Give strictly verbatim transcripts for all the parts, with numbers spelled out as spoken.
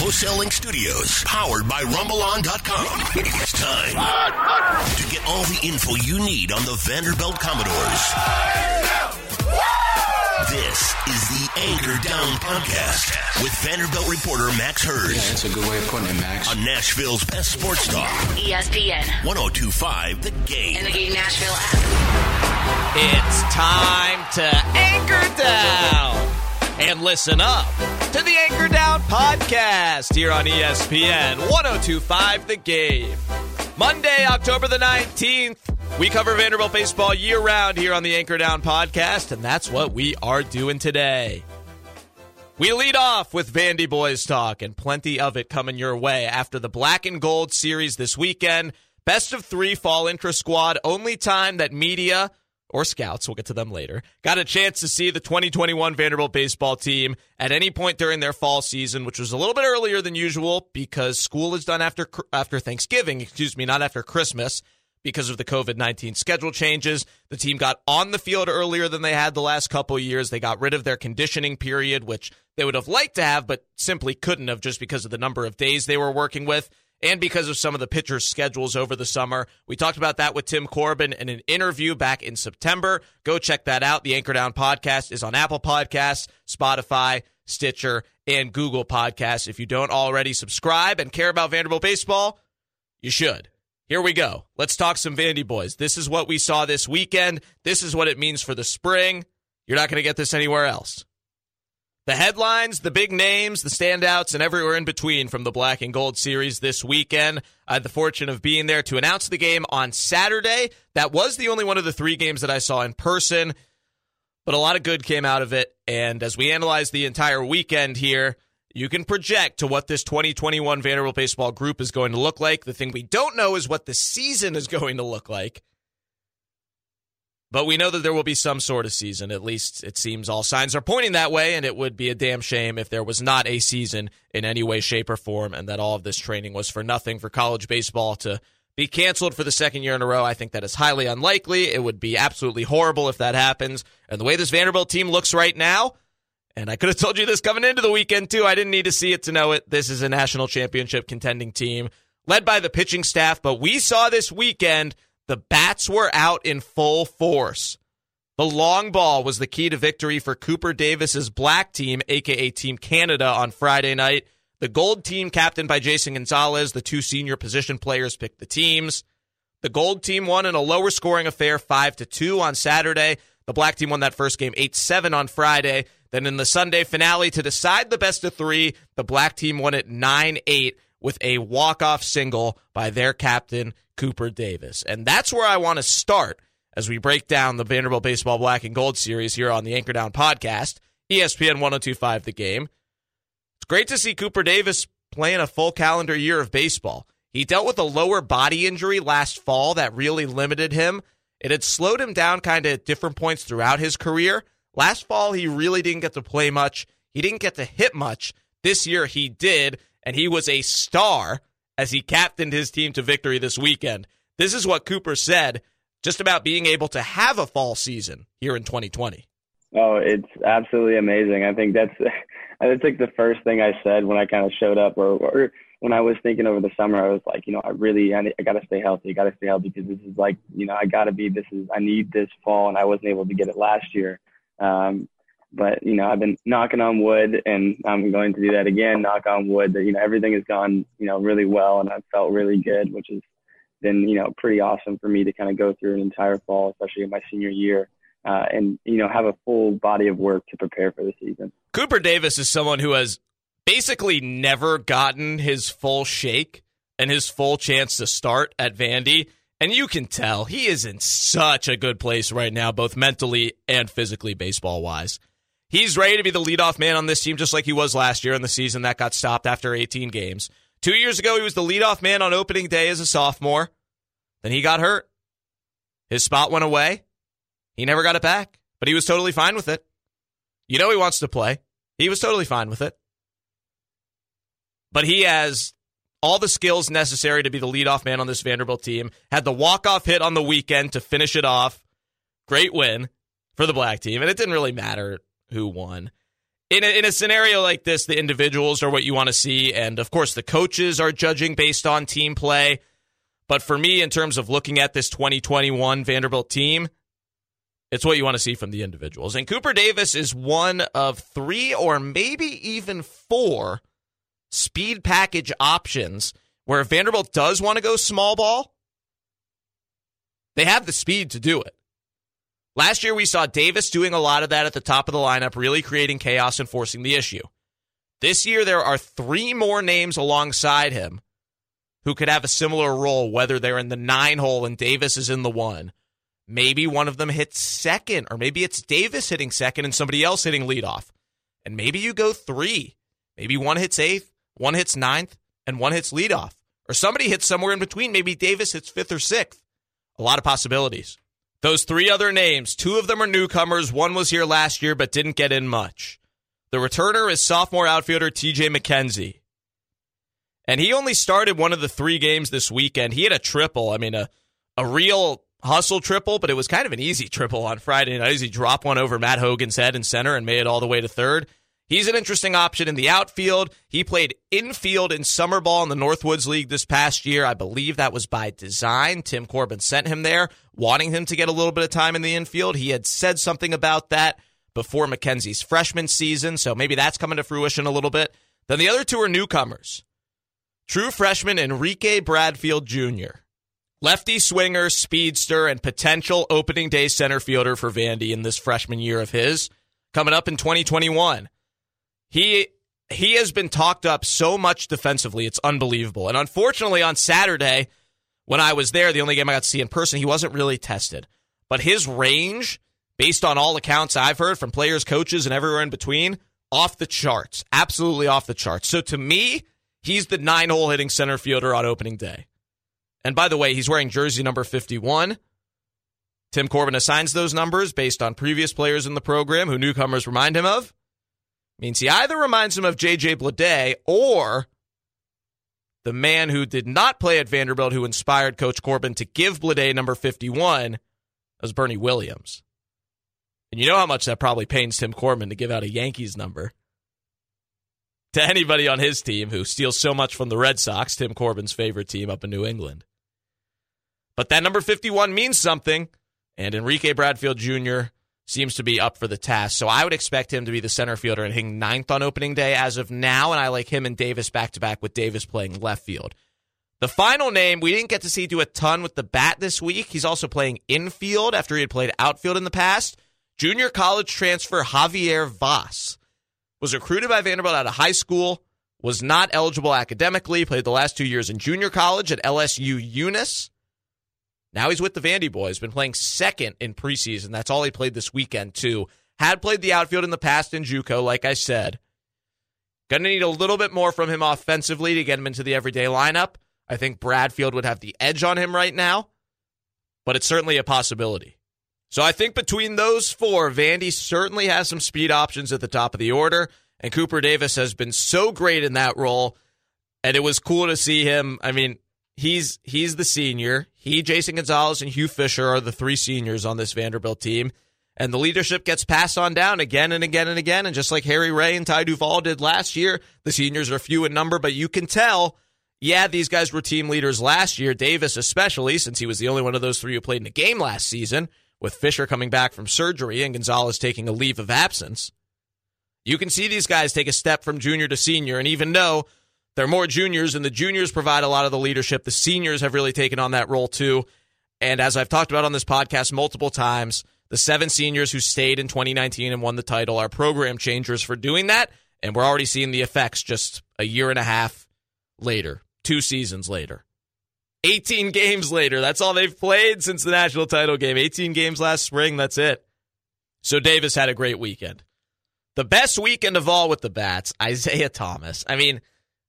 Wholesale Link Studios, powered by Rumble On dot com. It's time to get all the info you need on the Vanderbilt Commodores. This is the Anchor Down Podcast with Vanderbilt reporter Max Hurd. Yeah, that's a good way of putting it, Max. On Nashville's best sports talk. E S P N. one oh two point five The Game. And the Game Nashville app. It's time to anchor down and listen up to the Anchor Down Podcast here on E S P N one oh two point five The Game. Monday, October the nineteenth. We cover Vanderbilt baseball year-round here on the Anchor Down Podcast, and that's what we are doing today. We lead off with Vandy Boys talk, and plenty of it coming your way after the Black and Gold series this weekend. Best of three fall intra-squad, only time that media, or scouts, we'll get to them later, got a chance to see the twenty twenty-one Vanderbilt baseball team at any point during their fall season, which was a little bit earlier than usual because school is done after after Thanksgiving, excuse me, not after Christmas. Because of the covid nineteen schedule changes, the team got on the field earlier than they had the last couple of years. They got rid of their conditioning period, which they would have liked to have, but simply couldn't have just because of the number of days they were working with and because of some of the pitchers' schedules over the summer. We talked about that with Tim Corbin in an interview back in September. Go check that out. The Anchor Down Podcast is on Apple Podcasts, Spotify, Stitcher, and Google Podcasts. If you don't already subscribe and care about Vanderbilt baseball, you should. Here we go. Let's talk some Vandy Boys. This is what we saw this weekend. This is what it means for the spring. You're not going to get this anywhere else. The headlines, the big names, the standouts, and everywhere in between from the Black and Gold series this weekend. I had the fortune of being there to announce the game on Saturday. That was the only one of the three games that I saw in person, but a lot of good came out of it. And as we analyze the entire weekend here, you can project to what this twenty twenty-one Vanderbilt baseball group is going to look like. The thing we don't know is what the season is going to look like. But we know that there will be some sort of season. At least it seems all signs are pointing that way, and it would be a damn shame if there was not a season in any way, shape, or form, and that all of this training was for nothing for college baseball to be canceled for the second year in a row. I think that is highly unlikely. It would be absolutely horrible if that happens. And the way this Vanderbilt team looks right now, and I could have told you this coming into the weekend, too. I didn't need to see it to know it. This is a national championship contending team led by the pitching staff. But we saw this weekend the bats were out in full force. The long ball was the key to victory for Cooper Davis's black team, a k a. Team Canada, on Friday night. The gold team, captained by Jason Gonzalez, the two senior position players, picked the teams. The gold team won in a lower scoring affair, five to two on Saturday. The black team won that first game eight seven on Friday. Then in the Sunday finale, to decide the best of three, the black team won it nine eight with a walk-off single by their captain, Cooper Davis. And that's where I want to start as we break down the Vanderbilt Baseball Black and Gold series here on the Anchor Down Podcast, E S P N one oh two point five The Game. It's great to see Cooper Davis playing a full calendar year of baseball. He dealt with a lower body injury last fall that really limited him. It had slowed him down kind of at different points throughout his career. Last fall, he really didn't get to play much. He didn't get to hit much. This year, he did, and he was a star as he captained his team to victory this weekend. This is what Cooper said just about being able to have a fall season here in twenty twenty. Oh, it's absolutely amazing. I think that's that's like the first thing I said when I kind of showed up, or, or when I was thinking over the summer. I was like, you know, I really, I, I got to stay healthy. I got to stay healthy because this is like, you know, I got to be, this is, I need this fall, and I wasn't able to get it last year. Um, but, you know, I've been knocking on wood, and I'm going to do that again, knock on wood, that, you know, everything has gone, you know, really well, and I've felt really good, which has been, you know, pretty awesome for me to kind of go through an entire fall, especially in my senior year, uh, and, you know, have a full body of work to prepare for the season. Cooper Davis is someone who has basically never gotten his full shake and his full chance to start at Vandy. And you can tell he is in such a good place right now, both mentally and physically, baseball-wise. He's ready to be the leadoff man on this team, just like he was last year in the season that got stopped after eighteen games. Two years ago, he was the leadoff man on opening day as a sophomore. Then he got hurt. His spot went away. He never got it back, but he was totally fine with it. You know he wants to play. He was totally fine with it. But he has all the skills necessary to be the leadoff man on this Vanderbilt team. Had the walk-off hit on the weekend to finish it off. Great win for the black team, and it didn't really matter who won. In a, in a scenario like this, the individuals are what you want to see, and of course the coaches are judging based on team play. But for me, in terms of looking at this twenty twenty-one Vanderbilt team, it's what you want to see from the individuals. And Cooper Davis is one of three or maybe even four speed package options where if Vanderbilt does want to go small ball, they have the speed to do it. Last year, we saw Davis doing a lot of that at the top of the lineup, really creating chaos and forcing the issue. This year, there are three more names alongside him who could have a similar role, whether they're in the nine hole and Davis is in the one. Maybe one of them hits second, or maybe it's Davis hitting second and somebody else hitting leadoff. And maybe you go three. Maybe one hits eighth, one hits ninth, and one hits leadoff. Or somebody hits somewhere in between. Maybe Davis hits fifth or sixth. A lot of possibilities. Those three other names, two of them are newcomers. One was here last year but didn't get in much. The returner is sophomore outfielder T J McKenzie. And he only started one of the three games this weekend. He had a triple. I mean, a, a real hustle triple, but it was kind of an easy triple on Friday night. He dropped one over Matt Hogan's head in center and made it all the way to third. He's an interesting option in the outfield. He played infield in summer ball in the Northwoods League this past year. I believe that was by design. Tim Corbin sent him there, wanting him to get a little bit of time in the infield. He had said something about that before McKenzie's freshman season, so maybe that's coming to fruition a little bit. Then the other two are newcomers. True freshman Enrique Bradfield Junior Lefty swinger, speedster, and potential opening day center fielder for Vandy in this freshman year of his, coming up in twenty twenty-one. He he has been talked up so much defensively, it's unbelievable. And unfortunately, on Saturday, when I was there, the only game I got to see in person, he wasn't really tested. But his range, based on all accounts I've heard from players, coaches, and everywhere in between, off the charts. Absolutely off the charts. So to me, he's the nine-hole hitting center fielder on opening day. And by the way, he's wearing jersey number fifty-one. Tim Corbin assigns those numbers based on previous players in the program who newcomers remind him of. Means he either reminds him of J J Bleday or the man who did not play at Vanderbilt who inspired Coach Corbin to give Bleday number fifty-one was Bernie Williams. And you know how much that probably pains Tim Corbin to give out a Yankees number to anybody on his team who steals so much from the Red Sox, Tim Corbin's favorite team up in New England. But that number fifty-one means something, and Enrique Bradfield Junior seems to be up for the task. So I would expect him to be the center fielder and hitting ninth on opening day as of now, and I like him and Davis back-to-back with Davis playing left field. The final name, we didn't get to see do a ton with the bat this week. He's also playing infield after he had played outfield in the past. Junior college transfer Javier Vaz was recruited by Vanderbilt out of high school, was not eligible academically, played the last two years in junior college at L S U Eunice. Now he's with the Vandy boys, been playing second in preseason. That's all he played this weekend, too. Had played the outfield in the past in JUCO, like I said. Going to need a little bit more from him offensively to get him into the everyday lineup. I think Bradfield would have the edge on him right now, but it's certainly a possibility. So I think between those four, Vandy certainly has some speed options at the top of the order, and Cooper Davis has been so great in that role, and it was cool to see him. I mean, he's he's the senior. He, Jason Gonzalez, and Hugh Fisher are the three seniors on this Vanderbilt team, and the leadership gets passed on down again and again and again, and just like Harry Ray and Ty Duvall did last year, the seniors are few in number, but you can tell, yeah, these guys were team leaders last year, Davis especially, since he was the only one of those three who played in a game last season, with Fisher coming back from surgery and Gonzalez taking a leave of absence. You can see these guys take a step from junior to senior, and even though they're more juniors, and the juniors provide a lot of the leadership, the seniors have really taken on that role too. And as I've talked about on this podcast multiple times, the seven seniors who stayed in twenty nineteen and won the title are program changers for doing that, and we're already seeing the effects just a year and a half later, two seasons later. eighteen games later, that's all they've played since the national title game. eighteen games last spring, that's it. So Davis had a great weekend. The best weekend of all with the bats, Isaiah Thomas. I mean,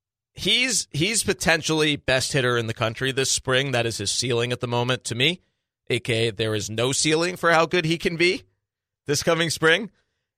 He's he's potentially best hitter in the country this spring. That is his ceiling at the moment to me, a k a there is no ceiling for how good he can be this coming spring.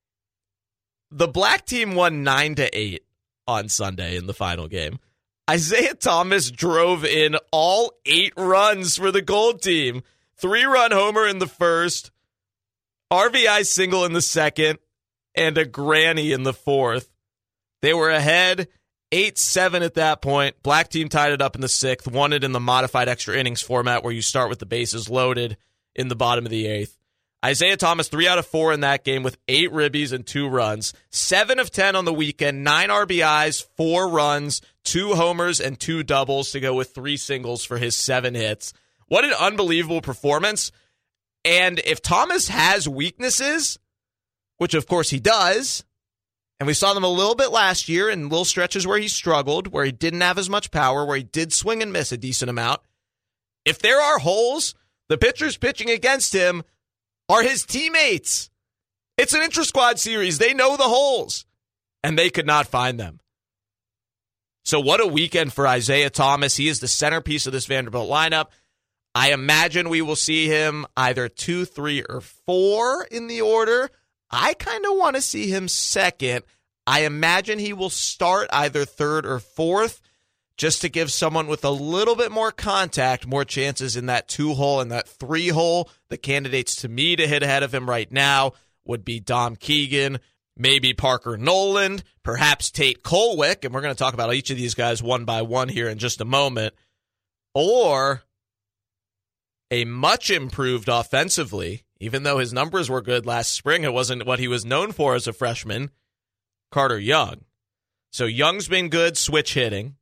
The black team won nine to eight on Sunday in the final game. Isaiah Thomas drove in all eight runs for the gold team. Three-run homer in the first, R B I single in the second, and a granny in the fourth. They were ahead eight seven at that point. Black team tied it up in the sixth, won it in the modified extra innings format where you start with the bases loaded in the bottom of the eighth. Isaiah Thomas, three out of four in that game with eight ribbies and two runs. seven of ten on the weekend, nine R B Is, four runs, two homers, and two doubles to go with three singles for his seven hits. What an unbelievable performance. And if Thomas has weaknesses, which of course he does, and we saw them a little bit last year in little stretches where he struggled, where he didn't have as much power, where he did swing and miss a decent amount. If there are holes, the pitchers pitching against him are his teammates. It's an intra-squad series. They know the holes, and they could not find them. So what a weekend for Isaiah Thomas. He is the centerpiece of this Vanderbilt lineup. I imagine we will see him either two, three, or four in the order. I kind of want to see him second. I imagine he will start either third or fourth, just to give someone with a little bit more contact more chances in that two-hole and that three-hole. The candidates to me to hit ahead of him right now would be Dom Keegan, maybe Parker Noland, perhaps Tate Kolwick, and we're going to talk about each of these guys one by one here in just a moment, or a much improved offensively, even though his numbers were good last spring, it wasn't what he was known for as a freshman, Carter Young. So Young's been good switch hitting.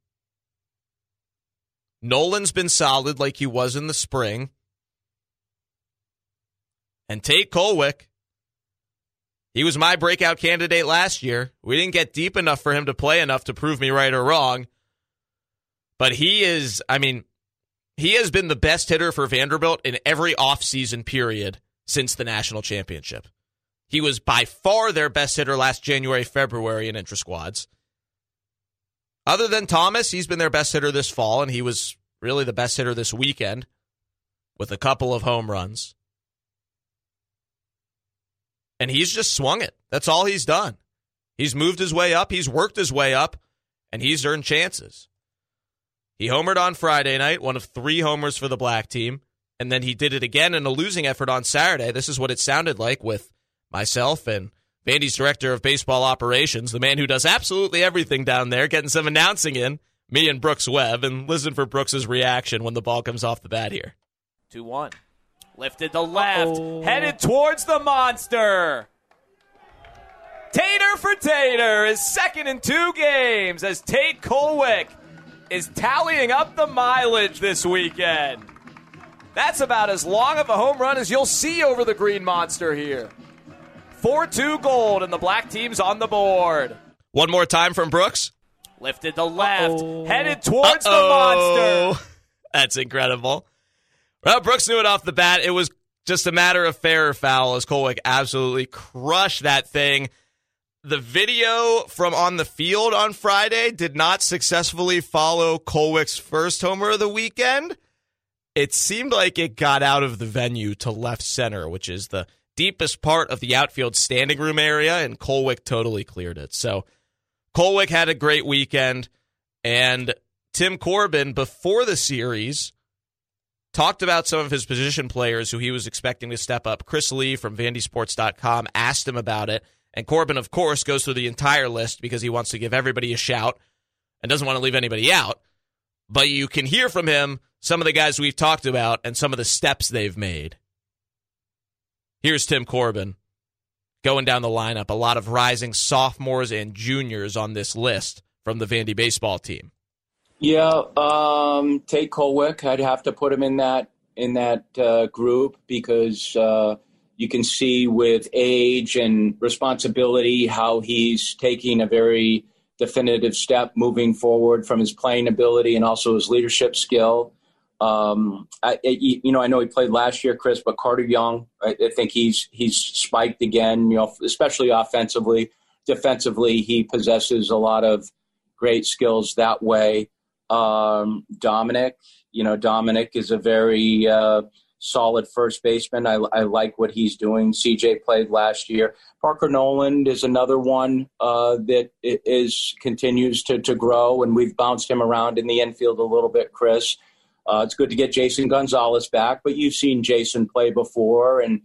Nolan's been solid like he was in the spring. And Tate Kolwick, he was my breakout candidate last year. We didn't get deep enough for him to play enough to prove me right or wrong. But he is, I mean, he has been the best hitter for Vanderbilt in every offseason period since the national championship. He was by far their best hitter last January, February in intra-squads. Other than Thomas, he's been their best hitter this fall, and he was really the best hitter this weekend with a couple of home runs. And he's just swung it. That's all he's done. He's moved his way up, he's worked his way up, and he's earned chances. He homered on Friday night, one of three homers for the black team, and then he did it again in a losing effort on Saturday. This is what it sounded like with myself and Vandy's director of baseball operations, the man who does absolutely everything down there, getting some announcing in, me and Brooks Webb, and listen for Brooks's reaction when the ball comes off the bat here. two one. Lifted to left, Uh-oh. headed towards the monster. Tater for Tater is second in two games as Tate Kolwick is tallying up the mileage this weekend. That's about as long of a home run as you'll see over the Green Monster here. four two gold, and the black team's on the board. One more time from Brooks. Lifted to left, Uh-oh. headed towards Uh-oh. the monster. That's incredible. Well, Brooks knew it off the bat. It was just a matter of fair or foul as Kolwick absolutely crushed that thing. The video from on the field on Friday did not successfully follow Kolwick's first homer of the weekend. It seemed like it got out of the venue to left center, which is the deepest part of the outfield standing room area, and Kolwick totally cleared it. So Kolwick had a great weekend, and Tim Corbin, before the series, talked about some of his position players who he was expecting to step up. Chris Lee from Vandy Sports dot com asked him about it, and Corbin, of course, goes through the entire list because he wants to give everybody a shout and doesn't want to leave anybody out. But you can hear from him some of the guys we've talked about and some of the steps they've made. Here's Tim Corbin going down the lineup. A lot of rising sophomores and juniors on this list from the Vandy baseball team. Yeah, um, Tate Kolwick, I'd have to put him in that in that uh, group because uh, you can see with age and responsibility how he's taking a very definitive step moving forward from his playing ability and also his leadership skill. Um, I, you know, I know he played last year, Chris, but Carter Young, I, I think he's he's spiked again. You know, especially offensively, defensively, he possesses a lot of great skills that way. Um, Dominic, you know, Dominic is a very uh, solid first baseman. I, I like what he's doing. C J played last year. Parker Noland is another one uh, that is continues to to grow, and we've bounced him around in the infield a little bit, Chris. Uh, it's good to get Jason Gonzalez back, but you've seen Jason play before, and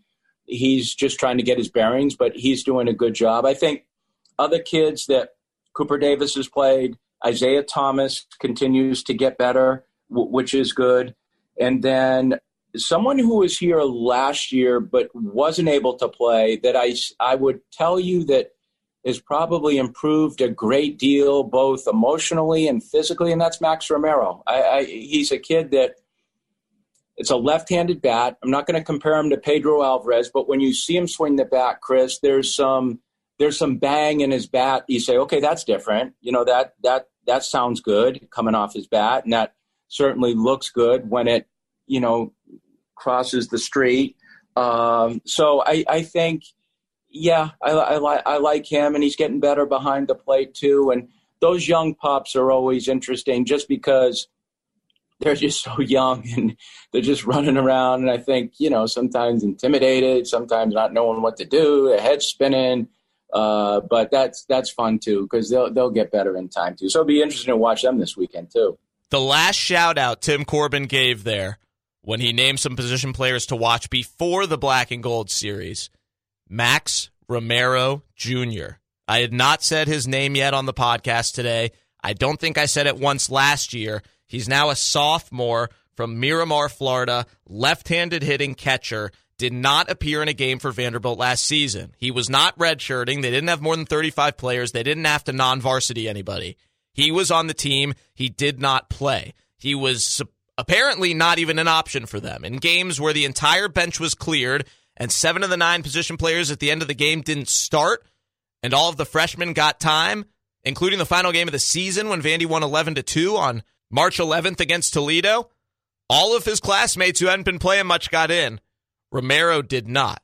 he's just trying to get his bearings, but he's doing a good job. I think other kids that Cooper Davis has played, Isaiah Thomas continues to get better, w- which is good. And then someone who was here last year but wasn't able to play that I, I would tell you that has probably improved a great deal, both emotionally and physically, and that's Max Romero. I, I, he's a kid that it's a left-handed bat. I'm not going to compare him to Pedro Alvarez, but when you see him swing the bat, Chris, there's some there's some bang in his bat. You say, okay, that's different. You know, that that that sounds good coming off his bat, and that certainly looks good when it, you know, crosses the street. Um, so I, I think, yeah, I, I, li- I like him, and he's getting better behind the plate too. And those young pups are always interesting just because they're just so young and they're just running around. And I think, you know, sometimes intimidated, sometimes not knowing what to do, their head spinning. Uh, but that's that's fun too, because they'll they'll get better in time too. So it'll be interesting to watch them this weekend too. The last shout out Tim Corbin gave there when he named some position players to watch before the Black and Gold series, Max Romero Junior I had not said his name yet on the podcast today. I don't think I said it once last year. He's now a sophomore from Miramar, Florida, left-handed hitting catcher. Did not appear in a game for Vanderbilt last season. He was not redshirting. They didn't have more than thirty-five players. They didn't have to non-varsity anybody. He was on the team. He did not play. He was apparently not even an option for them. In games where the entire bench was cleared and seven of the nine position players at the end of the game didn't start and all of the freshmen got time, including the final game of the season when Vandy won eleven to two on March eleventh against Toledo, all of his classmates who hadn't been playing much got in. Romero did not.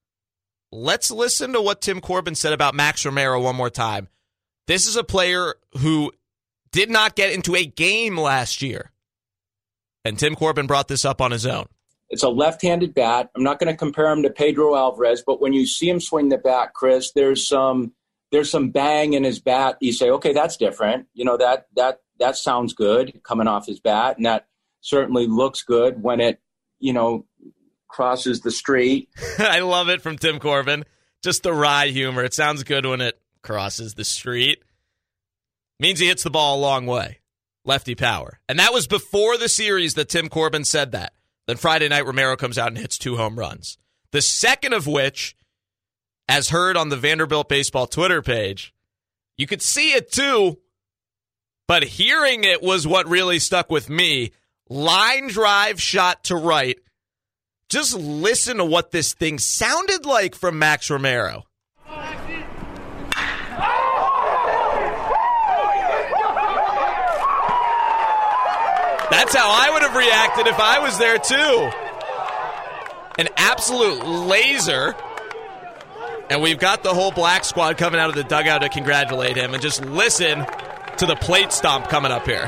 Let's listen to what Tim Corbin said about Max Romero one more time. This is a player who did not get into a game last year. And Tim Corbin brought this up on his own. It's a left-handed bat. I'm not going to compare him to Pedro Alvarez, but when you see him swing the bat, Chris, there's some there's some bang in his bat. You say, okay, that's different. You know, that that that sounds good coming off his bat, and that certainly looks good when it, you know, crosses the street. I love it from Tim Corbin. Just the wry humor. It sounds good when it crosses the street. Means he hits the ball a long way. Lefty power. And that was before the series that Tim Corbin said that. Then Friday night, Romero comes out and hits two home runs. The second of which, as heard on the Vanderbilt Baseball Twitter page, you could see it too, but hearing it was what really stuck with me. Line drive shot to right. Just listen to what this thing sounded like from Max Romero. That's how I would have reacted if I was there, too. An absolute laser. And we've got the whole Black squad coming out of the dugout to congratulate him. And just listen to the plate stomp coming up here.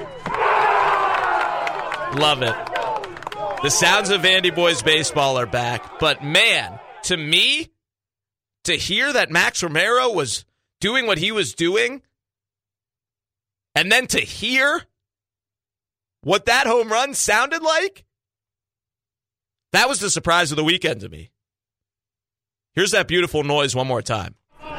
Love it. The sounds of Vandy Boys baseball are back. But, man, to me, to hear that Max Romero was doing what he was doing, and then to hear what that home run sounded like, that was the surprise of the weekend to me. Here's that beautiful noise one more time.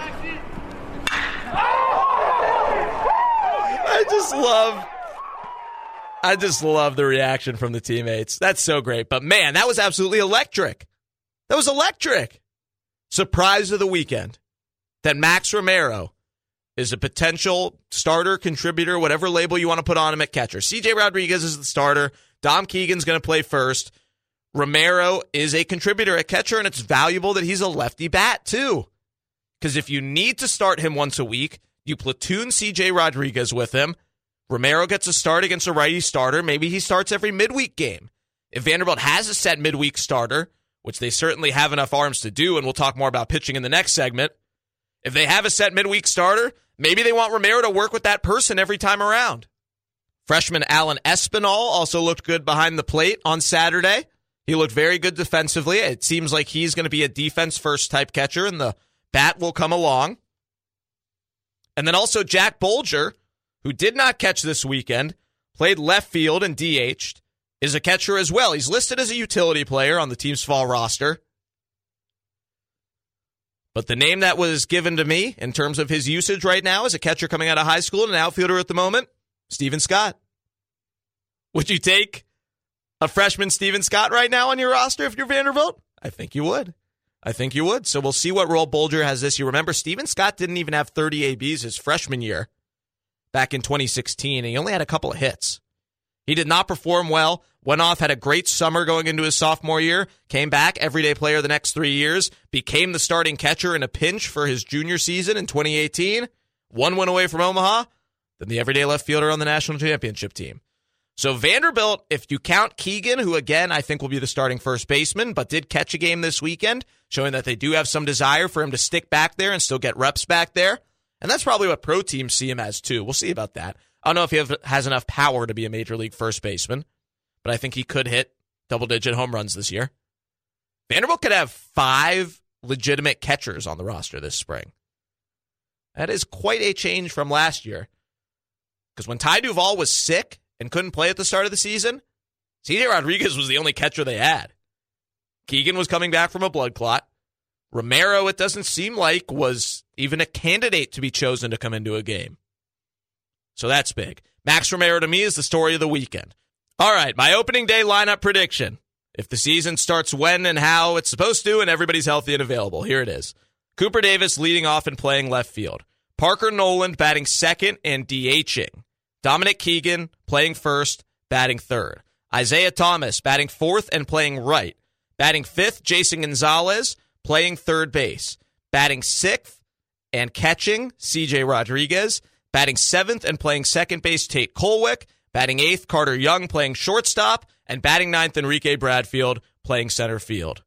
I just love... I just love the reaction from the teammates. That's so great. But, man, that was absolutely electric. That was electric. Surprise of the weekend that Max Romero is a potential starter, contributor, whatever label you want to put on him at catcher. C J Rodriguez is the starter. Dom Keegan's going to play first. Romero is a contributor at catcher, and it's valuable that he's a lefty bat, too. Because if you need to start him once a week, you platoon C J Rodriguez with him. Romero gets a start against a righty starter. Maybe he starts every midweek game. If Vanderbilt has a set midweek starter, which they certainly have enough arms to do, and we'll talk more about pitching in the next segment, if they have a set midweek starter, maybe they want Romero to work with that person every time around. Freshman Alan Espinal also looked good behind the plate on Saturday. He looked very good defensively. It seems like he's going to be a defense-first type catcher, and the bat will come along. And then also Jack Bolger, who did not catch this weekend, played left field and D H'd, is a catcher as well. He's listed as a utility player on the team's fall roster. But the name that was given to me in terms of his usage right now as a catcher coming out of high school and an outfielder at the moment, Steven Scott. Would you take a freshman Steven Scott right now on your roster if you're Vanderbilt? I think you would. I think you would. So we'll see what role Bolger has this year. Remember, Steven Scott didn't even have thirty A Bs his freshman year back in twenty sixteen, and he only had a couple of hits. He did not perform well, went off, had a great summer going into his sophomore year, came back, everyday player the next three years, became the starting catcher in a pinch for his junior season in twenty eighteen, one win away from Omaha, then the everyday left fielder on the national championship team. So Vanderbilt, if you count Keegan, who again I think will be the starting first baseman, but did catch a game this weekend, showing that they do have some desire for him to stick back there and still get reps back there, and that's probably what pro teams see him as too. We'll see about that. I don't know if he have, has enough power to be a major league first baseman, but I think he could hit double-digit home runs this year. Vanderbilt could have five legitimate catchers on the roster this spring. That is quite a change from last year. Because when Ty Duvall was sick and couldn't play at the start of the season, C J Rodriguez was the only catcher they had. Keegan was coming back from a blood clot. Romero, it doesn't seem like, was even a candidate to be chosen to come into a game. So that's big. Max Romero, to me, is the story of the weekend. All right, my opening day lineup prediction. If the season starts when and how it's supposed to and everybody's healthy and available, here it is. Cooper Davis leading off and playing left field. Parker Noland batting second and DHing. Dominic Keegan playing first, batting third. Isaiah Thomas batting fourth and playing right. Batting fifth, Jason Gonzalez playing third base. Batting sixth and catching, C J Rodriguez. Batting seventh and playing second base, Tate Kolwick. Batting eighth, Carter Young playing shortstop. And batting ninth, Enrique Bradfield playing center field.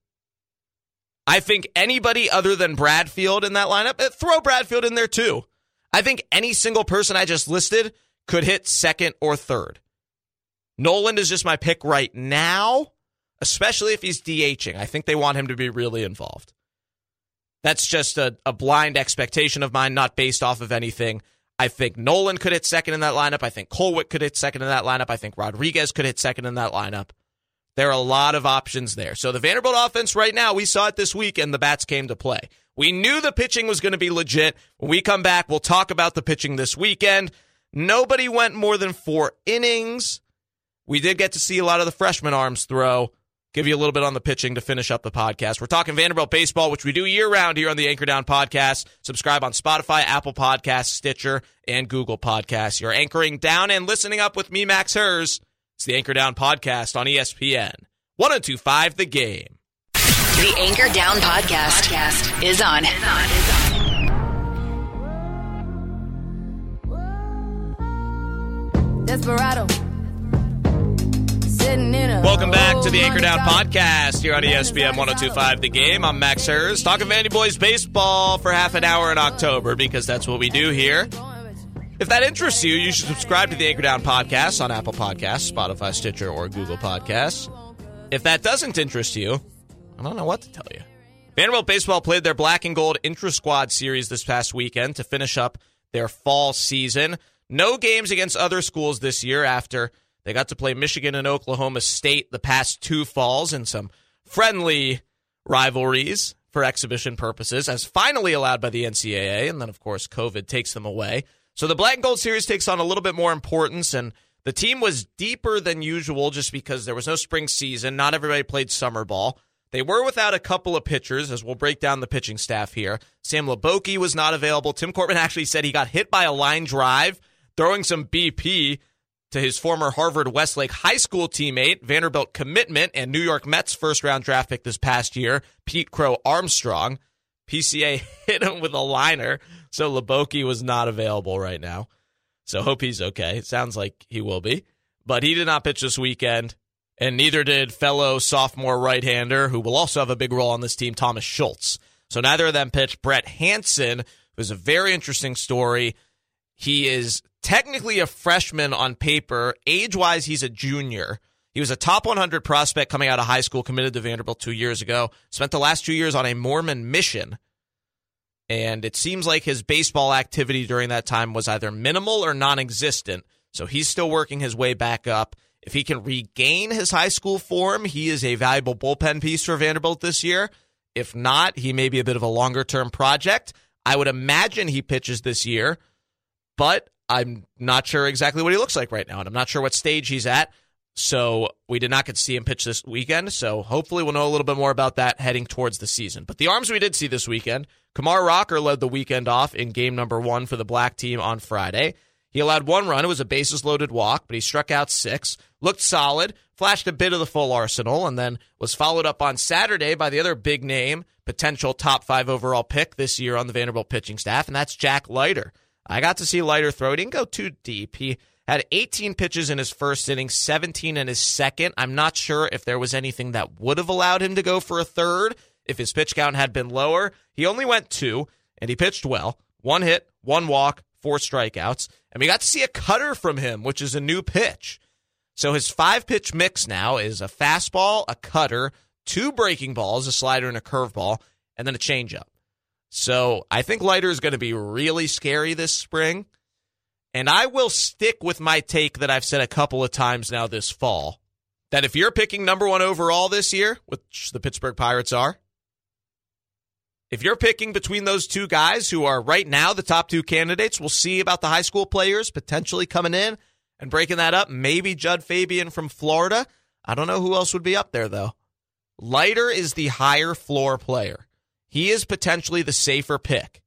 I think anybody other than Bradfield in that lineup, throw Bradfield in there too. I think any single person I just listed could hit second or third. Noland is just my pick right now, especially if he's DHing. I think they want him to be really involved. That's just a, a blind expectation of mine, not based off of anything. I think Nolan could hit second in that lineup. I think Kolwick could hit second in that lineup. I think Rodriguez could hit second in that lineup. There are a lot of options there. So the Vanderbilt offense right now, we saw it this week, and the bats came to play. We knew the pitching was going to be legit. When we come back, we'll talk about the pitching this weekend. Nobody went more than four innings. We did get to see a lot of the freshman arms throw. Give you a little bit on the pitching to finish up the podcast. We're talking Vanderbilt baseball, which we do year-round here on the Anchor Down Podcast. Subscribe on Spotify, Apple Podcasts, Stitcher, and Google Podcasts. You're anchoring down and listening up with me, Max Hers. It's the Anchor Down Podcast on E S P N. one oh two point five The Game. The Anchor Down Podcast is on. Desperado. Welcome back to the Anchor Down Podcast here on E S P N one oh two point five The Game. I'm Max Hers, talking Vandy Boys baseball for half an hour in October, because that's what we do here. If that interests you, you should subscribe to the Anchor Down Podcast on Apple Podcasts, Spotify, Stitcher, or Google Podcasts. If that doesn't interest you, I don't know what to tell you. Vanderbilt baseball played their Black and Gold Intra-Squad Series this past weekend to finish up their fall season. No games against other schools this year after they got to play Michigan and Oklahoma State the past two falls in some friendly rivalries for exhibition purposes, as finally allowed by the N C double A, and then, of course, COVID takes them away. So the Black and Gold Series takes on a little bit more importance, and the team was deeper than usual just because there was no spring season. Not everybody played summer ball. They were without a couple of pitchers, as we'll break down the pitching staff here. Sam Leboke was not available. Tim Corbin actually said he got hit by a line drive, throwing some B P to his former Harvard Westlake High School teammate, Vanderbilt commitment, and New York Mets first-round draft pick this past year, Pete Crow Armstrong. P C A hit him with a liner, so Leboke was not available right now. So hope he's okay. It sounds like he will be. But he did not pitch this weekend, and neither did fellow sophomore right-hander, who will also have a big role on this team, Thomas Schultz. So neither of them pitched. Brett Hansen was a very interesting story. He is technically a freshman on paper. Age-wise, he's a junior. He was a top one hundred prospect coming out of high school, committed to Vanderbilt two years ago. Spent the last two years on a Mormon mission. And it seems like his baseball activity during that time was either minimal or non-existent. So he's still working his way back up. If he can regain his high school form, he is a valuable bullpen piece for Vanderbilt this year. If not, he may be a bit of a longer-term project. I would imagine he pitches this year, but I'm not sure exactly what he looks like right now, and I'm not sure what stage he's at. So we did not get to see him pitch this weekend, so hopefully we'll know a little bit more about that heading towards the season. But the arms we did see this weekend, Kumar Rocker led the weekend off in game number one for the black team on Friday. He allowed one run. It was a bases-loaded walk, but he struck out six, looked solid, flashed a bit of the full arsenal, and then was followed up on Saturday by the other big name, potential top five overall pick this year on the Vanderbilt pitching staff, and that's Jack Leiter. I got to see Leiter throw. He didn't go too deep. He had eighteen pitches in his first inning, seventeen in his second. I'm not sure if there was anything that would have allowed him to go for a third if his pitch count had been lower. He only went two, and he pitched well. One hit, one walk, four strikeouts. And we got to see a cutter from him, which is a new pitch. So his five-pitch mix now is a fastball, a cutter, two breaking balls, a slider and a curveball, and then a changeup. So I think Leiter is going to be really scary this spring. And I will stick with my take that I've said a couple of times now this fall, that if you're picking number one overall this year, which the Pittsburgh Pirates are, if you're picking between those two guys who are right now the top two candidates, we'll see about the high school players potentially coming in and breaking that up. Maybe Judd Fabian from Florida. I don't know who else would be up there, though. Leiter is the higher floor player. He is potentially the safer pick.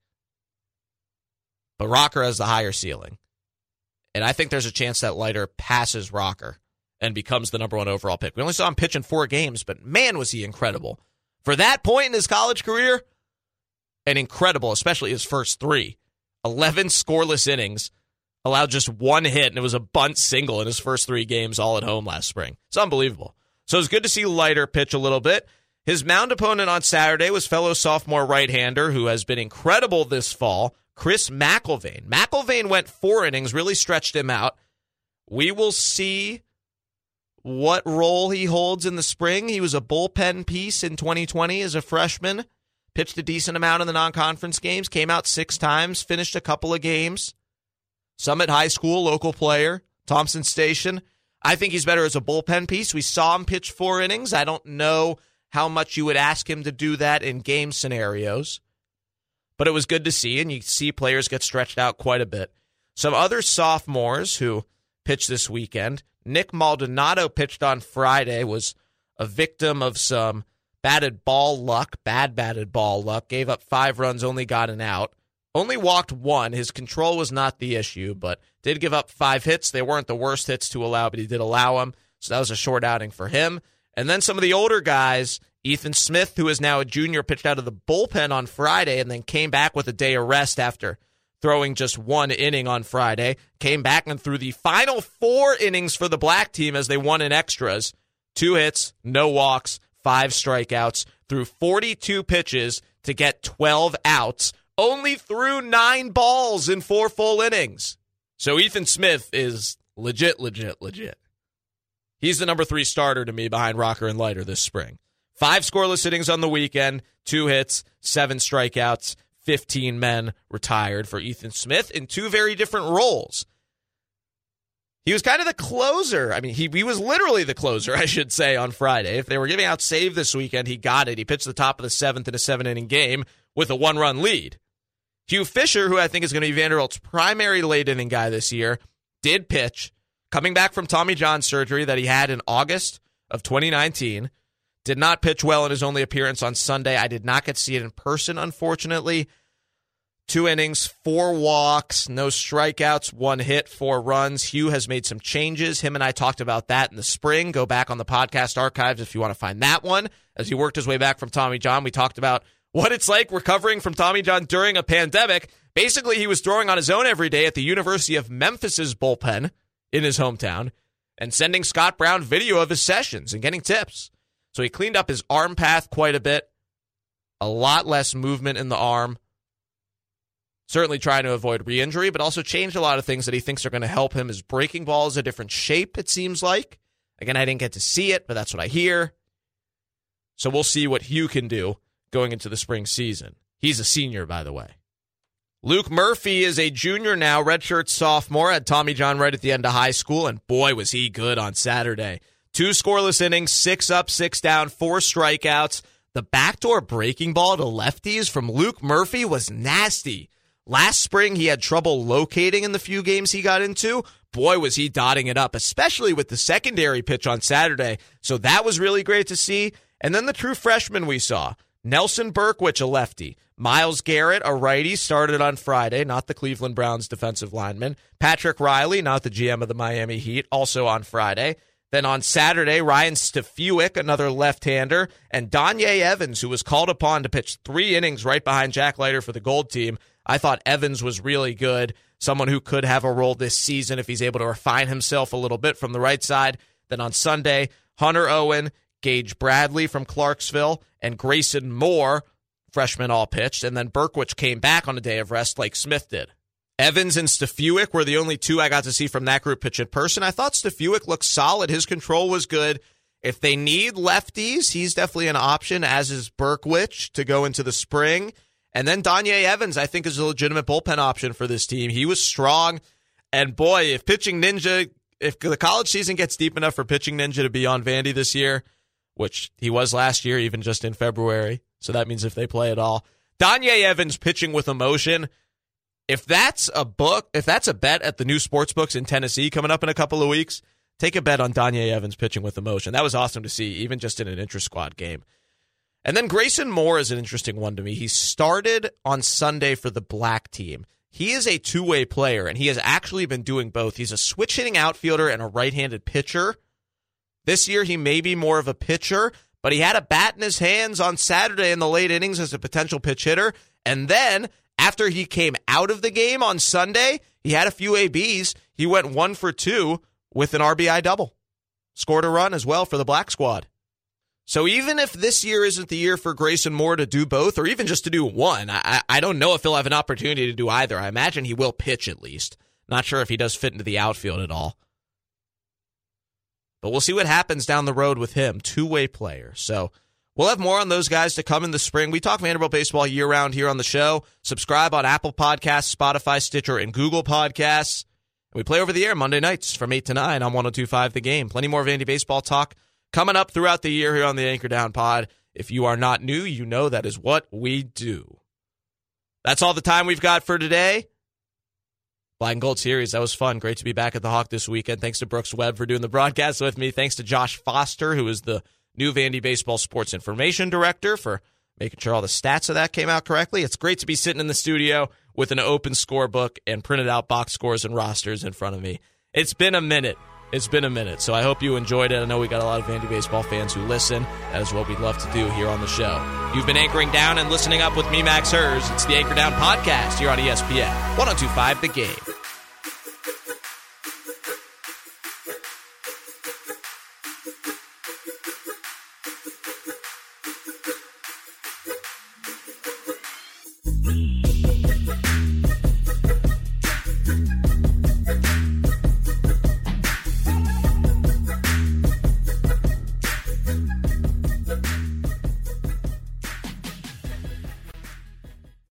But Rocker has the higher ceiling. And I think there's a chance that Leiter passes Rocker and becomes the number one overall pick. We only saw him pitch in four games, but man, was he incredible. For that point in his college career, and incredible, especially his first three. eleven scoreless innings, allowed just one hit, and it was a bunt single in his first three games all at home last spring. It's unbelievable. So it's good to see Leiter pitch a little bit. His mound opponent on Saturday was fellow sophomore right-hander who has been incredible this fall, Chris McIlvaine. McIlvaine went four innings, really stretched him out. We will see what role he holds in the spring. He was a bullpen piece in twenty twenty as a freshman, pitched a decent amount in the non-conference games, came out six times, finished a couple of games. Summit High School, local player, Thompson Station. I think he's better as a bullpen piece. We saw him pitch four innings. I don't know how much you would ask him to do that in game scenarios. But it was good to see, and you see players get stretched out quite a bit. Some other sophomores who pitched this weekend. Nick Maldonado pitched on Friday, was a victim of some batted ball luck, bad batted ball luck, gave up five runs, only got an out. Only walked one. His control was not the issue, but did give up five hits. They weren't the worst hits to allow, but he did allow them. So that was a short outing for him. And then some of the older guys, Ethan Smith, who is now a junior, pitched out of the bullpen on Friday and then came back with a day of rest after throwing just one inning on Friday. Came back and threw the final four innings for the black team as they won in extras. Two hits, no walks, five strikeouts, threw forty-two pitches to get twelve outs. Only threw nine balls in four full innings. So Ethan Smith is legit, legit, legit. He's the number three starter to me behind Rocker and Leiter this spring. Five scoreless innings on the weekend, two hits, seven strikeouts, fifteen men retired for Ethan Smith in two very different roles. He was kind of the closer. I mean, he, he was literally the closer, I should say, on Friday. If they were giving out save this weekend, he got it. He pitched the top of the seventh in a seven-inning game with a one-run lead. Hugh Fisher, who I think is going to be Vanderbilt's primary late-inning guy this year, did pitch, coming back from Tommy John surgery that he had in August of twenty nineteen. Did not pitch well in his only appearance on Sunday. I did not get to see it in person, unfortunately. Two innings, four walks, no strikeouts, one hit, four runs. Hugh has made some changes. Him and I talked about that in the spring. Go back on the podcast archives if you want to find that one. As he worked his way back from Tommy John, we talked about what it's like recovering from Tommy John during a pandemic. Basically, he was throwing on his own every day at the University of Memphis's bullpen in his hometown and sending Scott Brown video of his sessions and getting tips. So he cleaned up his arm path quite a bit. A lot less movement in the arm. Certainly trying to avoid re-injury, but also changed a lot of things that he thinks are going to help him. His breaking ball is a different shape, it seems like. Again, I didn't get to see it, but that's what I hear. So we'll see what Hugh can do going into the spring season. He's a senior, by the way. Luke Murphy is a junior now, redshirt sophomore, had Tommy John right at the end of high school, and boy, was he good on Saturday. Two scoreless innings, six up, six down, four strikeouts. the backdoor breaking ball to lefties from Luke Murphy was nasty. Last spring, he had trouble locating in the few games he got into. Boy, was he dotting it up, especially with the secondary pitch on Saturday. So that was really great to see. And then the true freshman we saw, Nelson Berkwich, a lefty. Myles Garrett, a righty, started on Friday, not the Cleveland Browns defensive lineman. Patrick Riley, not the G M of the Miami Heat, also on Friday. Then on Saturday, Ryan Stefuik, another left-hander, and Danye Evans, who was called upon to pitch three innings right behind Jack Leiter for the Gold Team. I thought Evans was really good, someone who could have a role this season if he's able to refine himself a little bit from the right side. Then on Sunday, Hunter Owen, Gage Bradley from Clarksville, and Grayson Moore, freshman, all pitched, and then Berkwich came back on a day of rest like Smith did. Evans and Stefuik were the only two I got to see from that group pitch in person. I thought Stefuik looked solid. His control was good. If they need lefties, he's definitely an option, as is Berkwich, to go into the spring. And then Danye Evans, I think, is a legitimate bullpen option for this team. He was strong. And boy, if Pitching Ninja, if the college season gets deep enough for Pitching Ninja to be on Vandy this year, which he was last year, even just in February, so that means if they play at all, Danye Evans pitching with emotion. If that's a book, if that's a bet at the new sports books in Tennessee coming up in a couple of weeks, take a bet on Danye Evans pitching with emotion. That was awesome to see, even just in an intra-squad game. And then Grayson Moore is an interesting one to me. He started on Sunday for the black team. He is a two-way player, and he has actually been doing both. He's a switch-hitting outfielder and a right-handed pitcher. This year, he may be more of a pitcher, but he had a bat in his hands on Saturday in the late innings as a potential pitch hitter. And then, after he came out of the game on Sunday, he had a few A Bs. He went one for two with an R B I double. Scored a run as well for the black squad. So even if this year isn't the year for Grayson Moore to do both, or even just to do one, I, I don't know if he'll have an opportunity to do either. I imagine he will pitch at least. Not sure if he does fit into the outfield at all. But we'll see what happens down the road with him. Two-way player. So we'll have more on those guys to come in the spring. We talk Vanderbilt baseball year-round here on the show. Subscribe on Apple Podcasts, Spotify, Stitcher, and Google Podcasts. And we play over the air Monday nights from eight to nine on one oh two point five The Game. Plenty more Vandy baseball talk coming up throughout the year here on the Anchor Down Pod. If you are not new, you know that is what we do. That's all the time we've got for today. Black and Gold Series, that was fun. Great to be back at the Hawk this weekend. Thanks to Brooks Webb for doing the broadcast with me. Thanks to Josh Foster, who is the new Vandy Baseball Sports Information Director, for making sure all the stats of that came out correctly. It's great to be sitting in the studio with an open scorebook and printed out box scores and rosters in front of me. It's been a minute. It's been a minute, so I hope you enjoyed it. I know we got a lot of Vandy baseball fans who listen. That is what we'd love to do here on the show. You've been anchoring down and listening up with me, Max Hers. It's the Anchor Down Podcast here on E S P N one oh two point five The Game.